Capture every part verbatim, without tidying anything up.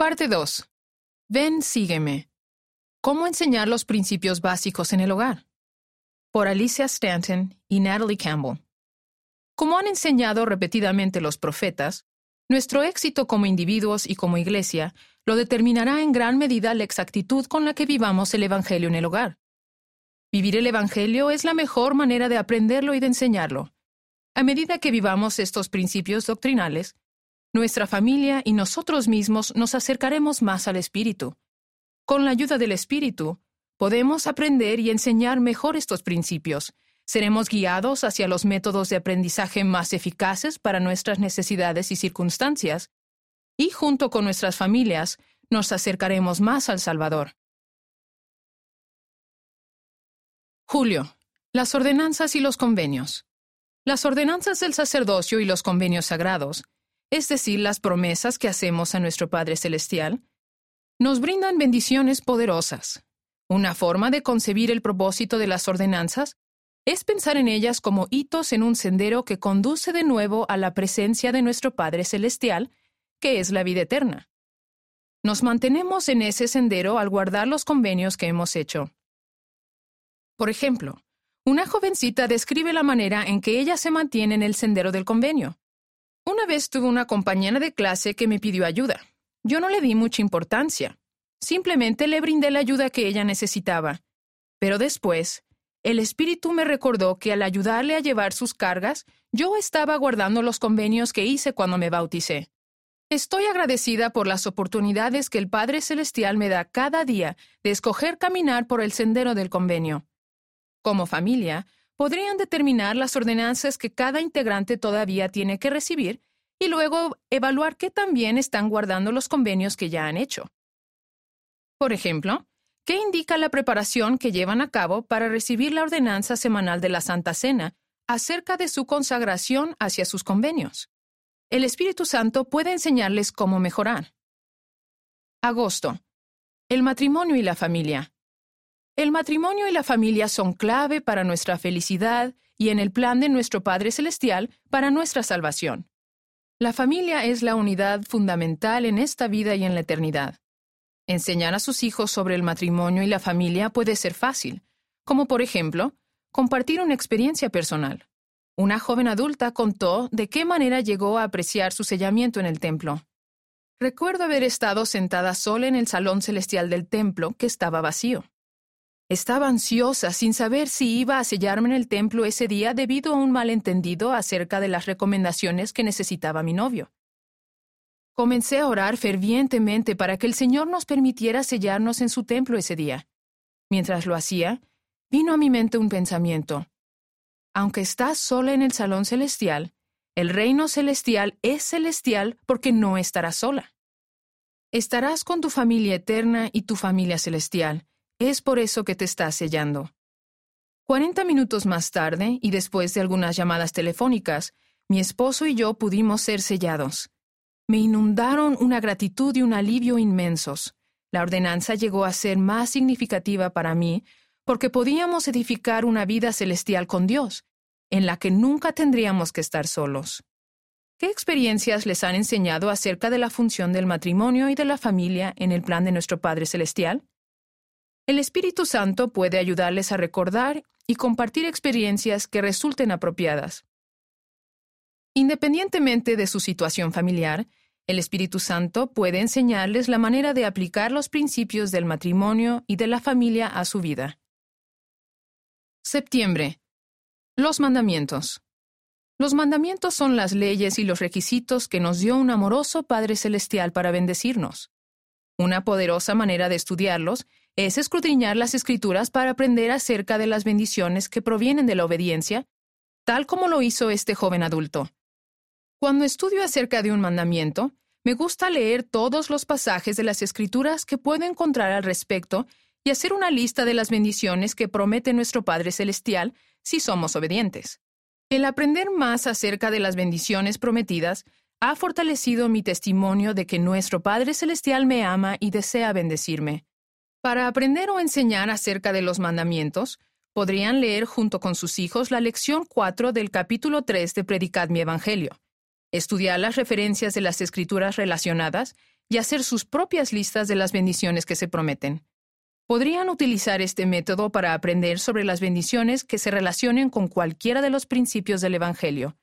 Parte dos. Ven, sígueme. ¿Cómo enseñar los principios básicos en el hogar? Por Alicia Stanton y Natalie Campbell. Como han enseñado repetidamente los profetas, nuestro éxito como individuos y como iglesia lo determinará en gran medida la exactitud con la que vivamos el Evangelio en el hogar. Vivir el Evangelio es la mejor manera de aprenderlo y de enseñarlo. A medida que vivamos estos principios doctrinales, nuestra familia y nosotros mismos nos acercaremos más al Espíritu. Con la ayuda del Espíritu, podemos aprender y enseñar mejor estos principios. Seremos guiados hacia los métodos de aprendizaje más eficaces para nuestras necesidades y circunstancias, y junto con nuestras familias, nos acercaremos más al Salvador. Julio. Las ordenanzas y los convenios. Las ordenanzas del sacerdocio y los convenios sagrados, es decir, las promesas que hacemos a nuestro Padre Celestial, nos brindan bendiciones poderosas. Una forma de concebir el propósito de las ordenanzas es pensar en ellas como hitos en un sendero que conduce de nuevo a la presencia de nuestro Padre Celestial, que es la vida eterna. Nos mantenemos en ese sendero al guardar los convenios que hemos hecho. Por ejemplo, una jovencita describe la manera en que ella se mantiene en el sendero del convenio. Una vez tuve una compañera de clase que me pidió ayuda. Yo no le di mucha importancia. Simplemente le brindé la ayuda que ella necesitaba. Pero después, el Espíritu me recordó que al ayudarle a llevar sus cargas, yo estaba guardando los convenios que hice cuando me bauticé. Estoy agradecida por las oportunidades que el Padre Celestial me da cada día de escoger caminar por el sendero del convenio. Como familia, podrían determinar las ordenanzas que cada integrante todavía tiene que recibir y luego evaluar qué tan bien están guardando los convenios que ya han hecho. Por ejemplo, ¿qué indica la preparación que llevan a cabo para recibir la ordenanza semanal de la Santa Cena acerca de su consagración hacia sus convenios? El Espíritu Santo puede enseñarles cómo mejorar. Agosto. El matrimonio y la familia. El matrimonio y la familia son clave para nuestra felicidad y en el plan de nuestro Padre Celestial para nuestra salvación. La familia es la unidad fundamental en esta vida y en la eternidad. Enseñar a sus hijos sobre el matrimonio y la familia puede ser fácil, como por ejemplo, compartir una experiencia personal. Una joven adulta contó de qué manera llegó a apreciar su sellamiento en el templo. Recuerdo haber estado sentada sola en el salón celestial del templo que estaba vacío. Estaba ansiosa sin saber si iba a sellarme en el templo ese día debido a un malentendido acerca de las recomendaciones que necesitaba mi novio. Comencé a orar fervientemente para que el Señor nos permitiera sellarnos en su templo ese día. Mientras lo hacía, vino a mi mente un pensamiento. Aunque estás sola en el salón celestial, el reino celestial es celestial porque no estarás sola. Estarás con tu familia eterna y tu familia celestial. Es por eso que te estás sellando. Cuarenta minutos más tarde, y después de algunas llamadas telefónicas, mi esposo y yo pudimos ser sellados. Me inundaron una gratitud y un alivio inmensos. La ordenanza llegó a ser más significativa para mí porque podíamos edificar una vida celestial con Dios, en la que nunca tendríamos que estar solos. ¿Qué experiencias les han enseñado acerca de la función del matrimonio y de la familia en el plan de nuestro Padre Celestial? El Espíritu Santo puede ayudarles a recordar y compartir experiencias que resulten apropiadas. Independientemente de su situación familiar, el Espíritu Santo puede enseñarles la manera de aplicar los principios del matrimonio y de la familia a su vida. Septiembre. Los mandamientos. Los mandamientos son las leyes y los requisitos que nos dio un amoroso Padre Celestial para bendecirnos. Una poderosa manera de estudiarlos es escudriñar las Escrituras para aprender acerca de las bendiciones que provienen de la obediencia, tal como lo hizo este joven adulto. Cuando estudio acerca de un mandamiento, me gusta leer todos los pasajes de las Escrituras que puedo encontrar al respecto y hacer una lista de las bendiciones que promete nuestro Padre Celestial si somos obedientes. El aprender más acerca de las bendiciones prometidas ha fortalecido mi testimonio de que nuestro Padre Celestial me ama y desea bendecirme. Para aprender o enseñar acerca de los mandamientos, podrían leer junto con sus hijos la lección cuatro del capítulo tres de Predicad mi Evangelio, estudiar las referencias de las Escrituras relacionadas y hacer sus propias listas de las bendiciones que se prometen. Podrían utilizar este método para aprender sobre las bendiciones que se relacionen con cualquiera de los principios del Evangelio.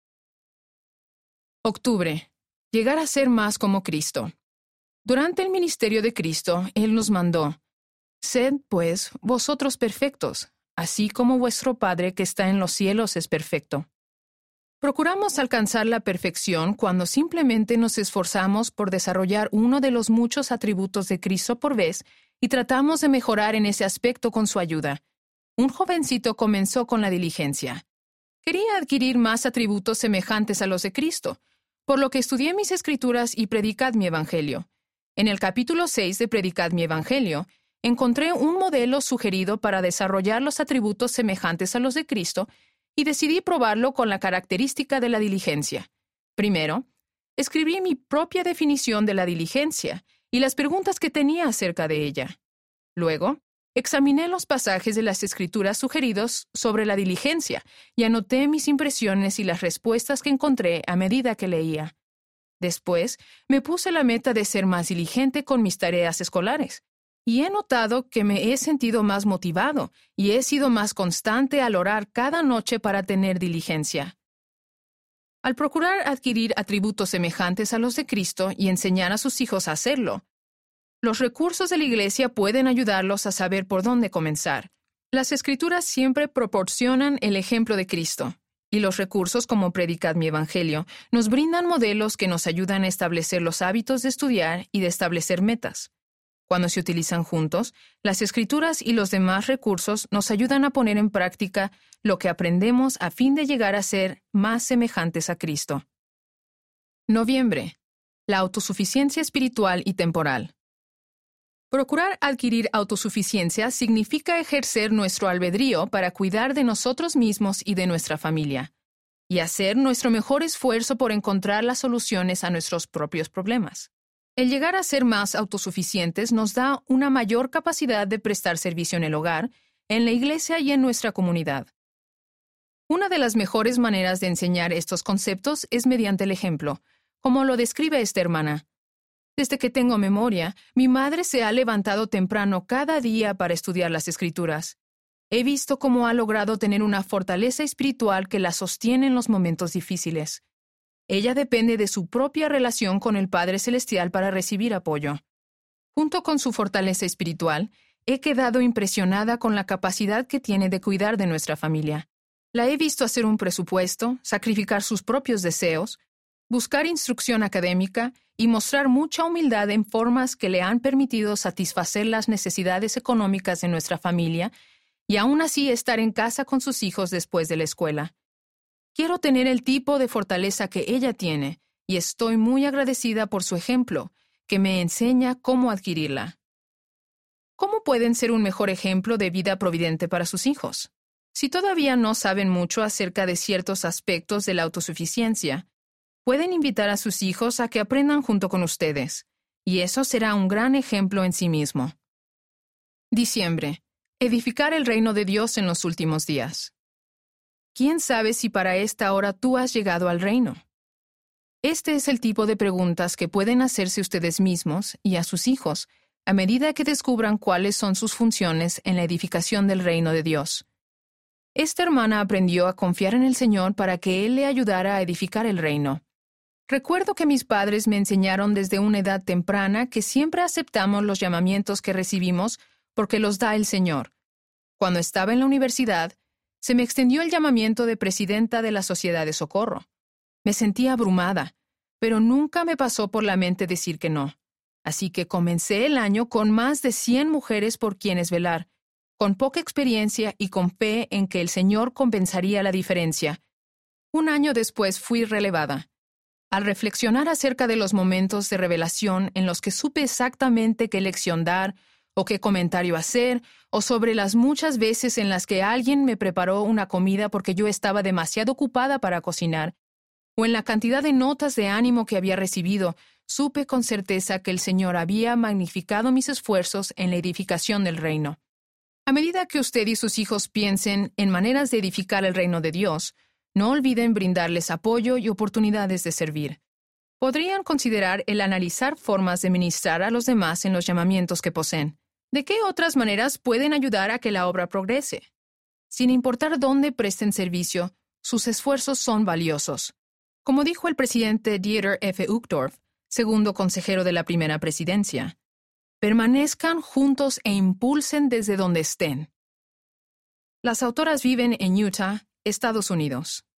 Octubre. Llegar a ser más como Cristo. Durante el ministerio de Cristo, Él nos mandó: «Sed, pues, vosotros perfectos, así como vuestro Padre que está en los cielos es perfecto». Procuramos alcanzar la perfección cuando simplemente nos esforzamos por desarrollar uno de los muchos atributos de Cristo por vez y tratamos de mejorar en ese aspecto con su ayuda. Un jovencito comenzó con la diligencia. Quería adquirir más atributos semejantes a los de Cristo, por lo que estudié mis Escrituras y Predicad mi Evangelio. En el capítulo seis de Predicad mi Evangelio, encontré un modelo sugerido para desarrollar los atributos semejantes a los de Cristo y decidí probarlo con la característica de la diligencia. Primero, escribí mi propia definición de la diligencia y las preguntas que tenía acerca de ella. Luego, examiné los pasajes de las Escrituras sugeridos sobre la diligencia y anoté mis impresiones y las respuestas que encontré a medida que leía. Después, me puse la meta de ser más diligente con mis tareas escolares, y he notado que me he sentido más motivado y he sido más constante al orar cada noche para tener diligencia. Al procurar adquirir atributos semejantes a los de Cristo y enseñar a sus hijos a hacerlo, los recursos de la Iglesia pueden ayudarlos a saber por dónde comenzar. Las Escrituras siempre proporcionan el ejemplo de Cristo, y los recursos como Predicad mi Evangelio nos brindan modelos que nos ayudan a establecer los hábitos de estudiar y de establecer metas. Cuando se utilizan juntos, las Escrituras y los demás recursos nos ayudan a poner en práctica lo que aprendemos a fin de llegar a ser más semejantes a Cristo. Noviembre. La autosuficiencia espiritual y temporal. Procurar adquirir autosuficiencia significa ejercer nuestro albedrío para cuidar de nosotros mismos y de nuestra familia, y hacer nuestro mejor esfuerzo por encontrar las soluciones a nuestros propios problemas. El llegar a ser más autosuficientes nos da una mayor capacidad de prestar servicio en el hogar, en la iglesia y en nuestra comunidad. Una de las mejores maneras de enseñar estos conceptos es mediante el ejemplo, como lo describe esta hermana. Desde que tengo memoria, mi madre se ha levantado temprano cada día para estudiar las Escrituras. He visto cómo ha logrado tener una fortaleza espiritual que la sostiene en los momentos difíciles. Ella depende de su propia relación con el Padre Celestial para recibir apoyo. Junto con su fortaleza espiritual, he quedado impresionada con la capacidad que tiene de cuidar de nuestra familia. La he visto hacer un presupuesto, sacrificar sus propios deseos, buscar instrucción académica y mostrar mucha humildad en formas que le han permitido satisfacer las necesidades económicas de nuestra familia y aún así estar en casa con sus hijos después de la escuela. Quiero tener el tipo de fortaleza que ella tiene, y estoy muy agradecida por su ejemplo, que me enseña cómo adquirirla. ¿Cómo pueden ser un mejor ejemplo de vida providente para sus hijos? Si todavía no saben mucho acerca de ciertos aspectos de la autosuficiencia, pueden invitar a sus hijos a que aprendan junto con ustedes, y eso será un gran ejemplo en sí mismo. Diciembre. Edificar el reino de Dios en los últimos días. ¿Quién sabe si para esta hora tú has llegado al reino? Este es el tipo de preguntas que pueden hacerse ustedes mismos y a sus hijos a medida que descubran cuáles son sus funciones en la edificación del reino de Dios. Esta hermana aprendió a confiar en el Señor para que Él le ayudara a edificar el reino. Recuerdo que mis padres me enseñaron desde una edad temprana que siempre aceptamos los llamamientos que recibimos porque los da el Señor. Cuando estaba en la universidad, se me extendió el llamamiento de presidenta de la Sociedad de Socorro. Me sentía abrumada, pero nunca me pasó por la mente decir que no. Así que comencé el año con más de cien mujeres por quienes velar, con poca experiencia y con fe en que el Señor compensaría la diferencia. Un año después fui relevada. Al reflexionar acerca de los momentos de revelación en los que supe exactamente qué lección dar, o qué comentario hacer, o sobre las muchas veces en las que alguien me preparó una comida porque yo estaba demasiado ocupada para cocinar, o en la cantidad de notas de ánimo que había recibido, supe con certeza que el Señor había magnificado mis esfuerzos en la edificación del reino. A medida que usted y sus hijos piensen en maneras de edificar el reino de Dios, no olviden brindarles apoyo y oportunidades de servir. Podrían considerar el analizar formas de ministrar a los demás en los llamamientos que poseen. ¿De qué otras maneras pueden ayudar a que la obra progrese? Sin importar dónde presten servicio, sus esfuerzos son valiosos. Como dijo el presidente Dieter F. Uchtdorf, segundo consejero de la primera presidencia, permanezcan juntos e impulsen desde donde estén. Las autoras viven en Utah, Estados Unidos.